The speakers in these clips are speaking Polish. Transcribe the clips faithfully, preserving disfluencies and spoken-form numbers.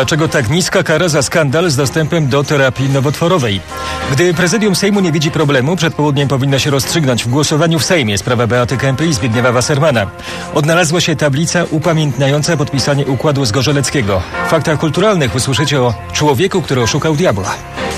Dlaczego tak niska kara za skandal z dostępem do terapii nowotworowej? Gdy prezydium Sejmu nie widzi problemu, przed południem powinna się rozstrzygnąć w głosowaniu w Sejmie sprawa Beaty Kempy i Zbigniewa Wassermana. Odnalazła się tablica upamiętniająca podpisanie układu z Gorzeleckiego. W faktach kulturalnych usłyszycie o człowieku, który oszukał diabła.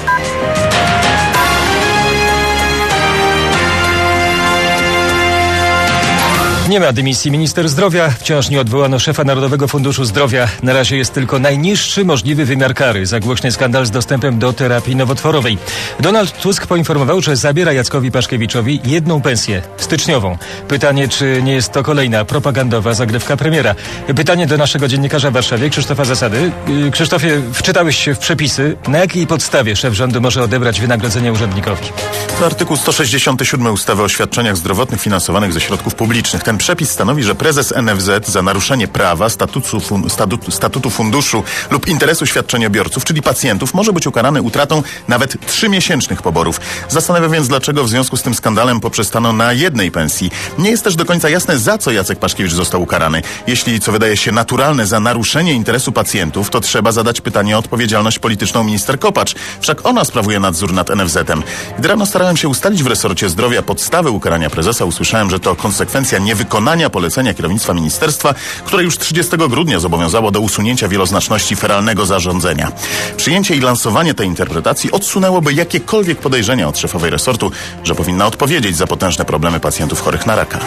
Nie ma dymisji minister zdrowia. Wciąż nie odwołano szefa Narodowego Funduszu Zdrowia. Na razie jest tylko najniższy możliwy wymiar kary za głośny skandal z dostępem do terapii nowotworowej. Donald Tusk poinformował, że zabiera Jackowi Paszkiewiczowi jedną pensję styczniową. Pytanie, czy nie jest to kolejna propagandowa zagrywka premiera. Pytanie do naszego dziennikarza w Warszawie, Krzysztofa Zasady. Krzysztofie, wczytałeś się w przepisy. Na jakiej podstawie szef rządu może odebrać wynagrodzenie urzędnikowi? To artykuł sto sześćdziesiąty siódmy ustawy o świadczeniach zdrowotnych finansowanych ze środków publicznych. Ten przepis stanowi, że prezes N F Z za naruszenie prawa, statutu, fun, statutu, statutu funduszu lub interesu świadczeniobiorców, czyli pacjentów, może być ukarany utratą nawet trzymiesięcznych poborów. Zastanawia więc, dlaczego w związku z tym skandalem poprzestano na jednej pensji. Nie jest też do końca jasne, za co Jacek Paszkiewicz został ukarany. Jeśli, co wydaje się naturalne, za naruszenie interesu pacjentów, to trzeba zadać pytanie o odpowiedzialność polityczną minister Kopacz. Wszak ona sprawuje nadzór nad N F Z-em. Gdy rano starałem się ustalić w resorcie zdrowia podstawy ukarania prezesa, usłyszałem, że to konsekwencja niewykonania polecenia kierownictwa ministerstwa, które już trzydziestego grudnia zobowiązało do usunięcia wieloznaczności feralnego zarządzenia. Przyjęcie i lansowanie tej interpretacji odsunęłoby jakiekolwiek podejrzenia od szefowej resortu, że powinna odpowiedzieć za potężne problemy pacjentów chorych na raka.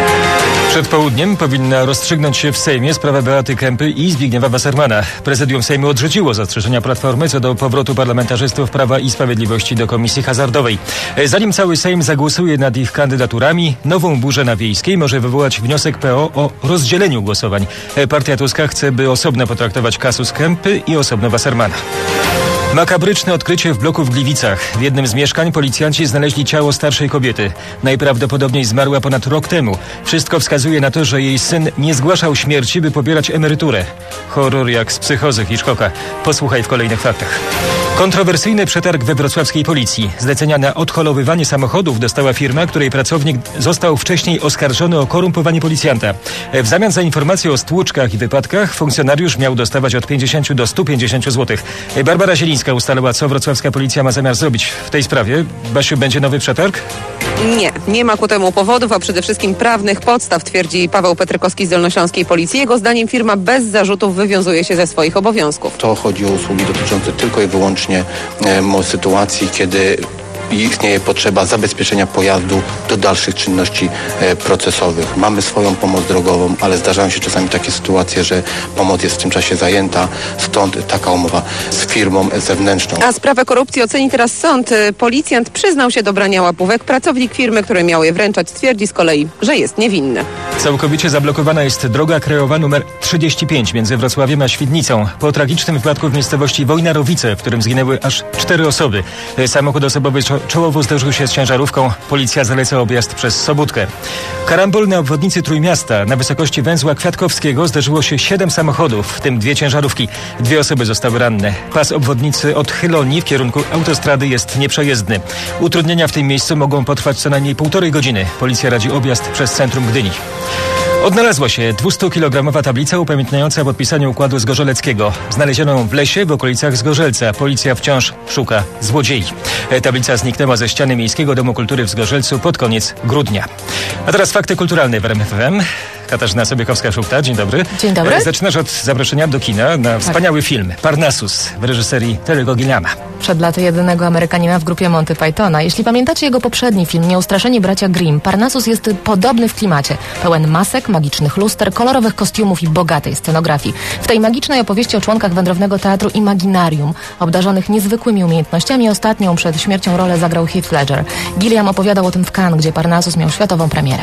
Przed południem powinna rozstrzygnąć się w Sejmie sprawa Beaty Kempy i Zbigniewa Wassermana. Prezydium Sejmu odrzuciło zastrzeżenia Platformy co do powrotu parlamentarzystów Prawa i Sprawiedliwości do Komisji Hazardowej. Zanim cały Sejm zagłosuje nad ich kandydaturami, nową burzę na Wiejskiej może wywołać wniosek P O o rozdzieleniu głosowań. Partia Tuska chce, by osobno potraktować kasus Kempy i osobno Wassermana. Makabryczne odkrycie w bloku w Gliwicach. W jednym z mieszkań policjanci znaleźli ciało starszej kobiety. Najprawdopodobniej zmarła ponad rok temu. Wszystko wskazuje na to, że jej syn nie zgłaszał śmierci, by pobierać emeryturę. Horror jak z Psychozy Hitchcocka. Posłuchaj w kolejnych faktach. Kontrowersyjny przetarg we wrocławskiej policji. Zlecenia na odholowywanie samochodów dostała firma, której pracownik został wcześniej oskarżony o korumpowanie policjanta. W zamian za informacje o stłuczkach i wypadkach funkcjonariusz miał dostawać od pięćdziesięciu do stu pięćdziesięciu złotych. Barbara Zielińska ustalała, co wrocławska policja ma zamiar zrobić w tej sprawie. Basiu, będzie nowy przetarg? Nie, nie ma ku temu powodów, a przede wszystkim prawnych podstaw, twierdzi Paweł Petrykowski z Dolnośląskiej Policji. Jego zdaniem firma bez zarzutów wywiązuje się ze swoich obowiązków. To chodzi o usługi dotyczące tylko i wyłącznie e, sytuacji, kiedy istnieje potrzeba zabezpieczenia pojazdu do dalszych czynności e, procesowych. Mamy swoją pomoc drogową, ale zdarzają się czasami takie sytuacje, że pomoc jest w tym czasie zajęta, stąd taka umowa z firmą zewnętrzną. A sprawę korupcji oceni teraz sąd. Policjant przyznał się do brania łapówek. Pracownik firmy, który miał je wręczać, twierdzi z kolei, że jest niewinny. Całkowicie zablokowana jest droga krajowa numer trzydzieści pięć między Wrocławiem a Świdnicą. Po tragicznym wypadku w miejscowości Wojnarowice, w którym zginęły aż cztery osoby. Samochód osobowy czołowo zderzył się z ciężarówką. Policja zaleca objazd przez Sobótkę. Karambol na obwodnicy Trójmiasta. Na wysokości węzła Kwiatkowskiego zderzyło się siedem samochodów, w tym dwie ciężarówki. Dwie osoby zostały ranne. Pas obwodnicy od Chyloni w kierunku autostrady jest nieprzejezdny. Utrudnienia w tym miejscu mogą potrwać co najmniej półtorej godziny. Policja radzi objazd przez centrum Gdyni. Odnalazła się dwustukilogramowa tablica upamiętniająca podpisanie układu z Gorzeleckiego. Znaleziono ją w lesie w okolicach Zgorzelca. Policja wciąż szuka złodziei. Tablica zniknęła ze ściany Miejskiego Domu Kultury w Zgorzelcu pod koniec grudnia. A teraz fakty kulturalne w R M F F M. Katarzyna Sobiekowska-Szufta, dzień dobry. Dzień dobry. Zaczynasz od zaproszenia do kina na wspaniały tak. film Parnassus w reżyserii Terry'ego Gilliama. Przed laty jedynego Amerykanina w grupie Monty Pythona. Jeśli pamiętacie jego poprzedni film Nieustraszeni bracia Grimm, Parnassus jest podobny w klimacie. Pełen masek, magicznych luster, kolorowych kostiumów i bogatej scenografii. W tej magicznej opowieści o członkach wędrownego teatru Imaginarium, obdarzonych niezwykłymi umiejętnościami, ostatnią przed śmiercią rolę zagrał Heath Ledger. Gilliam opowiadał o tym w Cannes, gdzie Parnassus miał światową premierę.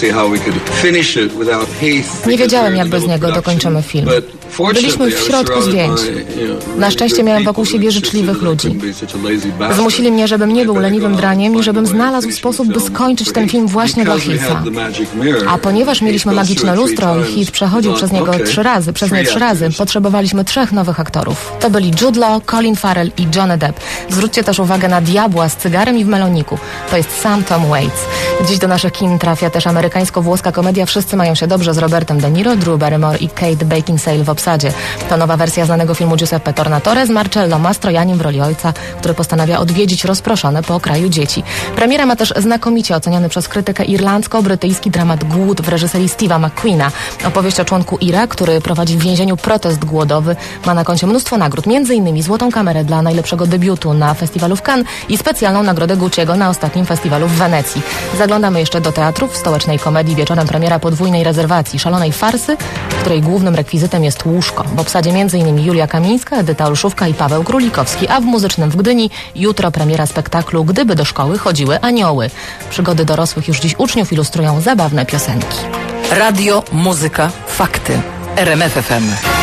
Nie wiedziałem, jak bez niego dokończymy film. Byliśmy w środku zdjęć. Na szczęście miałem wokół siebie życzliwych ludzi. Zmusili mnie, żebym nie był leniwym draniem i żebym znalazł sposób, by skończyć ten film właśnie dla Heatha. A ponieważ mieliśmy magiczne lustro i Heath przechodził przez niego trzy razy, przez nie trzy razy, potrzebowaliśmy trzech nowych aktorów. To byli Jude Law, Colin Farrell i Johnny Depp. Zwróćcie też uwagę na diabła z cygarem i w meloniku. To jest sam Tom Waits. Dziś do naszych kin trafia też amerykańsko-włoska komedia Wszyscy mają się dobrze z Robertem De Niro, Drew Barrymore i Kate Beckinsale w obsadzie. To nowa wersja znanego filmu Giuseppe Tornatore z Marcello Mastroiannim w roli ojca, który postanawia odwiedzić rozproszone po kraju dzieci. Premiera ma też znakomicie oceniony przez krytykę irlandzko-brytyjski dramat Głód w reżyserii Steve'a McQueena. Opowieść o członku I R A, który prowadzi w więzieniu protest głodowy, ma na koncie mnóstwo nagród, między innymi Złotą Kamerę dla najlepszego debiutu na festiwalu w Cannes i specjalną nagrodę Gucci'ego na ostatnim festiwalu w Wenecji. Zaglądamy jeszcze do teatrów. W stołecznej komedii wieczorem premiera podwójnej rezerwacji, szalonej farsy, której głównym rekwizytem jest łóżko. W obsadzie między innymi Julia Kamińska, Edyta Olszówka i Paweł Królikowski, a w Muzycznym w Gdyni jutro premiera spektaklu Gdyby do szkoły chodziły anioły. Przygody dorosłych już dziś uczniów ilustrują zabawne piosenki. Radio, muzyka, fakty. R M F F M.